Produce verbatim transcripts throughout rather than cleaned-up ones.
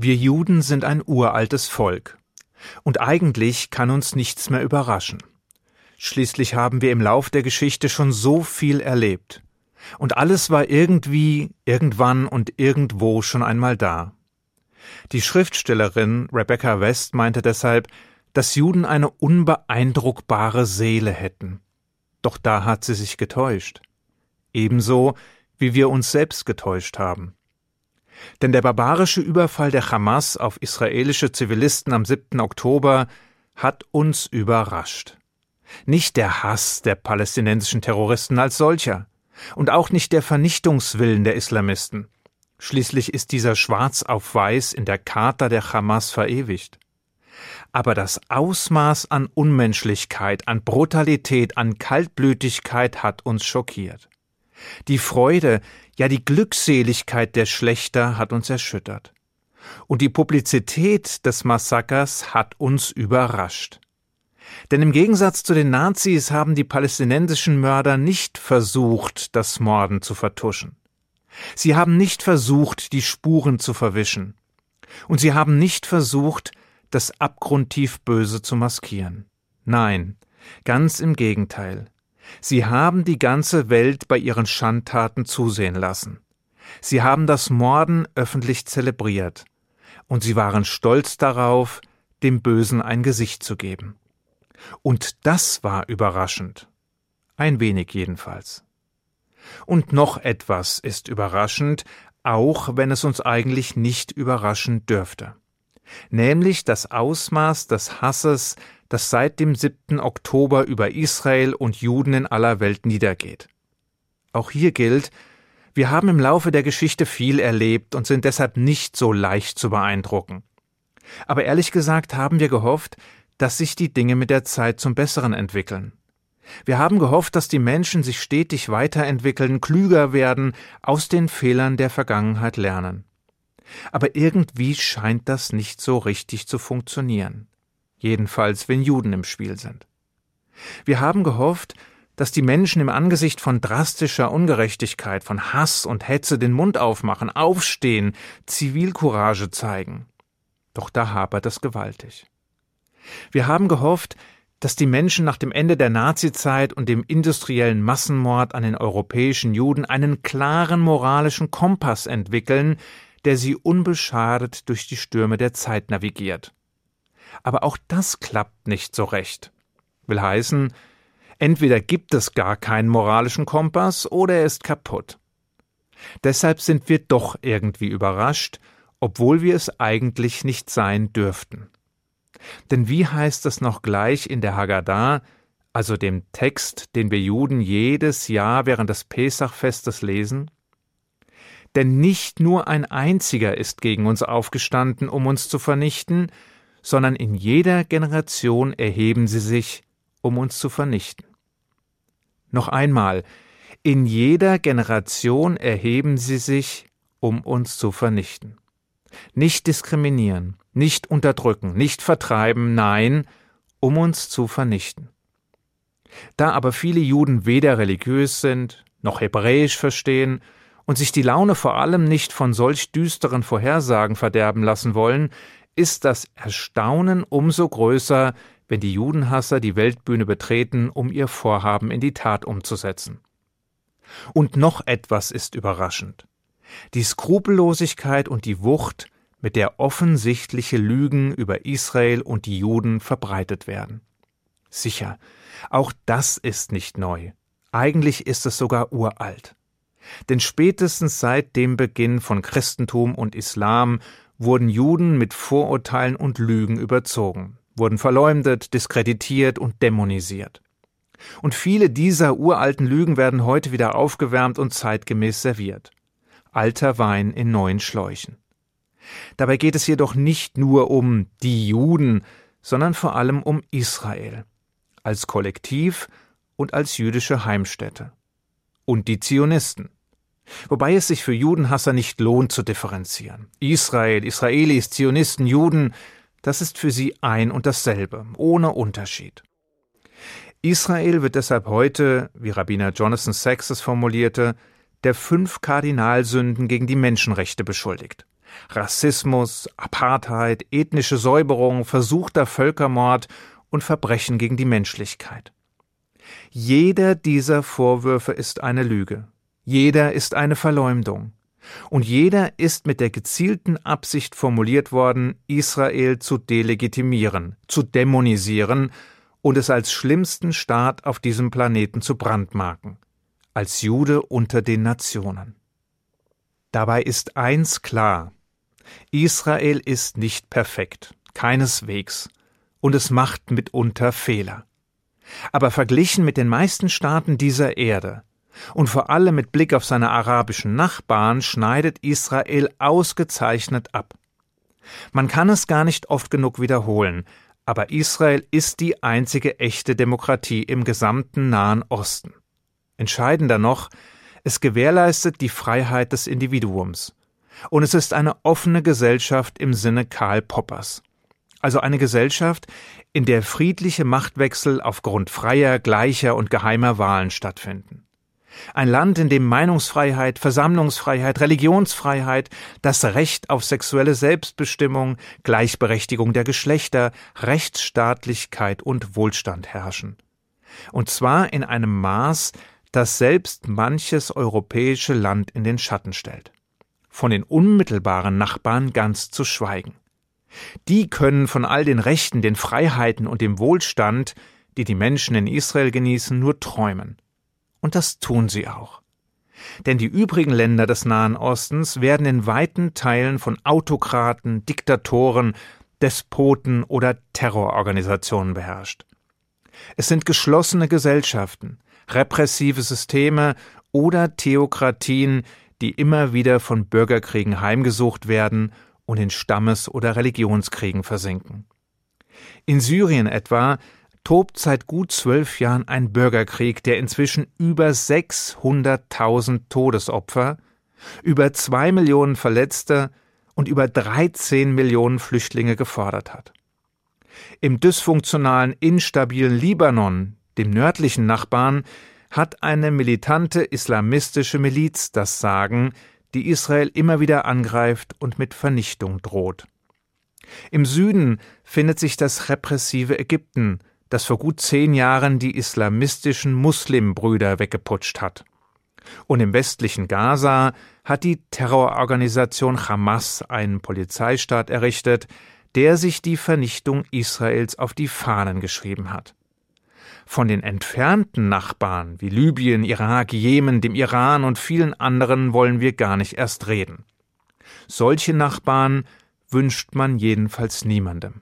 Wir Juden sind ein uraltes Volk. Und eigentlich kann uns nichts mehr überraschen. Schließlich haben wir im Lauf der Geschichte schon so viel erlebt. Und alles war irgendwie, irgendwann und irgendwo schon einmal da. Die Schriftstellerin Rebecca West meinte deshalb, dass Juden eine unbeeindruckbare Seele hätten. Doch da hat sie sich getäuscht. Ebenso, wie wir uns selbst getäuscht haben. Denn der barbarische Überfall der Hamas auf israelische Zivilisten am siebten Oktober hat uns überrascht. Nicht der Hass der palästinensischen Terroristen als solcher und auch nicht der Vernichtungswillen der Islamisten. Schließlich ist dieser schwarz auf weiß in der Charta der Hamas verewigt. Aber das Ausmaß an Unmenschlichkeit, an Brutalität, an Kaltblütigkeit hat uns schockiert. Die Freude, ja die Glückseligkeit der Schlächter hat uns erschüttert. Und die Publizität des Massakers hat uns überrascht. Denn im Gegensatz zu den Nazis haben die palästinensischen Mörder nicht versucht, das Morden zu vertuschen. Sie haben nicht versucht, die Spuren zu verwischen. Und sie haben nicht versucht, das abgrundtief Böse zu maskieren. Nein, ganz im Gegenteil. Sie haben die ganze Welt bei ihren Schandtaten zusehen lassen. Sie haben das Morden öffentlich zelebriert. Und sie waren stolz darauf, dem Bösen ein Gesicht zu geben. Und das war überraschend. Ein wenig jedenfalls. Und noch etwas ist überraschend, auch wenn es uns eigentlich nicht überraschen dürfte. Nämlich das Ausmaß des Hasses, das seit dem siebten Oktober über Israel und Juden in aller Welt niedergeht. Auch hier gilt, wir haben im Laufe der Geschichte viel erlebt und sind deshalb nicht so leicht zu beeindrucken. Aber ehrlich gesagt haben wir gehofft, dass sich die Dinge mit der Zeit zum Besseren entwickeln. Wir haben gehofft, dass die Menschen sich stetig weiterentwickeln, klüger werden, aus den Fehlern der Vergangenheit lernen. Aber irgendwie scheint das nicht so richtig zu funktionieren. Jedenfalls, wenn Juden im Spiel sind. Wir haben gehofft, dass die Menschen im Angesicht von drastischer Ungerechtigkeit, von Hass und Hetze den Mund aufmachen, aufstehen, Zivilcourage zeigen. Doch da hapert es gewaltig. Wir haben gehofft, dass die Menschen nach dem Ende der Nazizeit und dem industriellen Massenmord an den europäischen Juden einen klaren moralischen Kompass entwickeln, der sie unbeschadet durch die Stürme der Zeit navigiert. Aber auch das klappt nicht so recht. Will heißen, entweder gibt es gar keinen moralischen Kompass oder er ist kaputt. Deshalb sind wir doch irgendwie überrascht, obwohl wir es eigentlich nicht sein dürften. Denn wie heißt es noch gleich in der Haggadah, also dem Text, den wir Juden jedes Jahr während des Pesachfestes lesen? Denn nicht nur ein einziger ist gegen uns aufgestanden, um uns zu vernichten, sondern in jeder Generation erheben sie sich, um uns zu vernichten. Noch einmal, in jeder Generation erheben sie sich, um uns zu vernichten. Nicht diskriminieren, nicht unterdrücken, nicht vertreiben, nein, um uns zu vernichten. Da aber viele Juden weder religiös sind, noch Hebräisch verstehen und sich die Laune vor allem nicht von solch düsteren Vorhersagen verderben lassen wollen, ist das Erstaunen umso größer, wenn die Judenhasser die Weltbühne betreten, um ihr Vorhaben in die Tat umzusetzen. Und noch etwas ist überraschend. Die Skrupellosigkeit und die Wucht, mit der offensichtliche Lügen über Israel und die Juden verbreitet werden. Sicher, auch das ist nicht neu. Eigentlich ist es sogar uralt. Denn spätestens seit dem Beginn von Christentum und Islam wurden Juden mit Vorurteilen und Lügen überzogen, wurden verleumdet, diskreditiert und dämonisiert. Und viele dieser uralten Lügen werden heute wieder aufgewärmt und zeitgemäß serviert. Alter Wein in neuen Schläuchen. Dabei geht es jedoch nicht nur um die Juden, sondern vor allem um Israel, als Kollektiv und als jüdische Heimstätte. Und die Zionisten. Wobei es sich für Judenhasser nicht lohnt zu differenzieren. Israel, Israelis, Zionisten, Juden, das ist für sie ein und dasselbe, ohne Unterschied. Israel wird deshalb heute, wie Rabbiner Jonathan Sacks es formulierte, der fünf Kardinalsünden gegen die Menschenrechte beschuldigt. Rassismus, Apartheid, ethnische Säuberung, versuchter Völkermord und Verbrechen gegen die Menschlichkeit. Jeder dieser Vorwürfe ist eine Lüge. Jeder ist eine Verleumdung. Und jeder ist mit der gezielten Absicht formuliert worden, Israel zu delegitimieren, zu dämonisieren und es als schlimmsten Staat auf diesem Planeten zu brandmarken, als Jude unter den Nationen. Dabei ist eins klar: Israel ist nicht perfekt, keineswegs, und es macht mitunter Fehler. Aber verglichen mit den meisten Staaten dieser Erde und vor allem mit Blick auf seine arabischen Nachbarn schneidet Israel ausgezeichnet ab. Man kann es gar nicht oft genug wiederholen, aber Israel ist die einzige echte Demokratie im gesamten Nahen Osten. Entscheidender noch, es gewährleistet die Freiheit des Individuums. Und es ist eine offene Gesellschaft im Sinne Karl Poppers. Also eine Gesellschaft, in der friedliche Machtwechsel aufgrund freier, gleicher und geheimer Wahlen stattfinden. Ein Land, in dem Meinungsfreiheit, Versammlungsfreiheit, Religionsfreiheit, das Recht auf sexuelle Selbstbestimmung, Gleichberechtigung der Geschlechter, Rechtsstaatlichkeit und Wohlstand herrschen. Und zwar in einem Maß, das selbst manches europäische Land in den Schatten stellt. Von den unmittelbaren Nachbarn ganz zu schweigen. Die können von all den Rechten, den Freiheiten und dem Wohlstand, die die Menschen in Israel genießen, nur träumen. Und das tun sie auch. Denn die übrigen Länder des Nahen Ostens werden in weiten Teilen von Autokraten, Diktatoren, Despoten oder Terrororganisationen beherrscht. Es sind geschlossene Gesellschaften, repressive Systeme oder Theokratien, die immer wieder von Bürgerkriegen heimgesucht werden und in Stammes- oder Religionskriegen versinken. In Syrien etwa tobt seit gut zwölf Jahren ein Bürgerkrieg, der inzwischen über sechshunderttausend Todesopfer, über zwei Millionen Verletzte und über dreizehn Millionen Flüchtlinge gefordert hat. Im dysfunktionalen, instabilen Libanon, dem nördlichen Nachbarn, hat eine militante islamistische Miliz das Sagen, die Israel immer wieder angreift und mit Vernichtung droht. Im Süden findet sich das repressive Ägypten, das vor gut zehn Jahren die islamistischen Muslimbrüder weggeputscht hat. Und im westlichen Gaza hat die Terrororganisation Hamas einen Polizeistaat errichtet, der sich die Vernichtung Israels auf die Fahnen geschrieben hat. Von den entfernten Nachbarn wie Libyen, Irak, Jemen, dem Iran und vielen anderen wollen wir gar nicht erst reden. Solche Nachbarn wünscht man jedenfalls niemandem.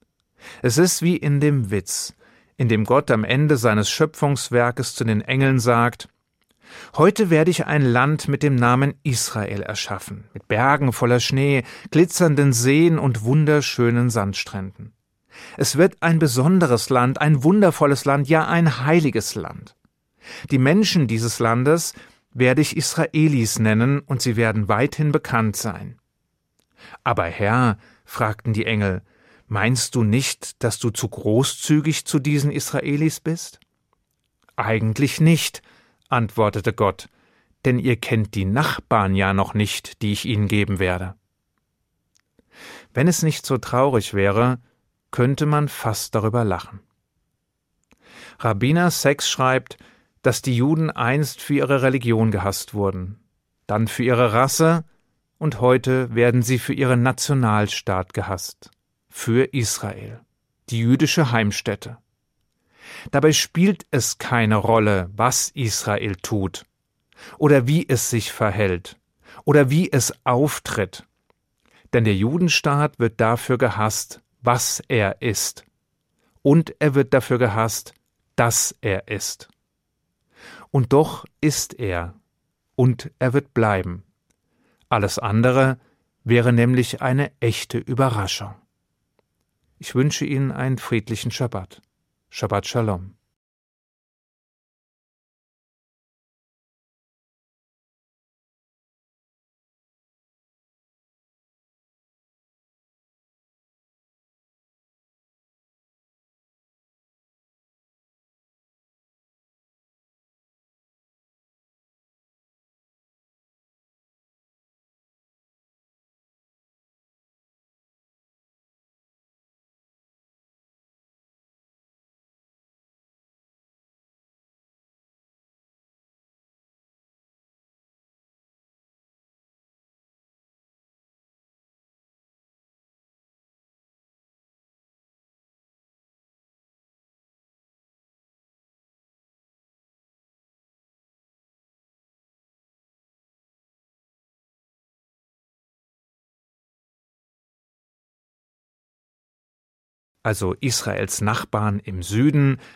Es ist wie in dem Witz, in dem Gott am Ende seines Schöpfungswerkes zu den Engeln sagt: Heute werde ich ein Land mit dem Namen Israel erschaffen, mit Bergen voller Schnee, glitzernden Seen und wunderschönen Sandstränden. Es wird ein besonderes Land, ein wundervolles Land, ja ein heiliges Land. Die Menschen dieses Landes werde ich Israelis nennen, und sie werden weithin bekannt sein. Aber Herr, fragten die Engel, meinst du nicht, dass du zu großzügig zu diesen Israelis bist? Eigentlich nicht, antwortete Gott, denn ihr kennt die Nachbarn ja noch nicht, die ich ihnen geben werde. Wenn es nicht so traurig wäre, könnte man fast darüber lachen. Rabbiner Sacks schreibt, dass die Juden einst für ihre Religion gehasst wurden, dann für ihre Rasse und heute werden sie für ihren Nationalstaat gehasst, für Israel, die jüdische Heimstätte. Dabei spielt es keine Rolle, was Israel tut oder wie es sich verhält oder wie es auftritt, denn der Judenstaat wird dafür gehasst, was er ist, und er wird dafür gehasst, dass er ist. Und doch ist er, und er wird bleiben. Alles andere wäre nämlich eine echte Überraschung. Ich wünsche Ihnen einen friedlichen Schabbat. Shabbat Shalom. also Israels Nachbarn im Süden,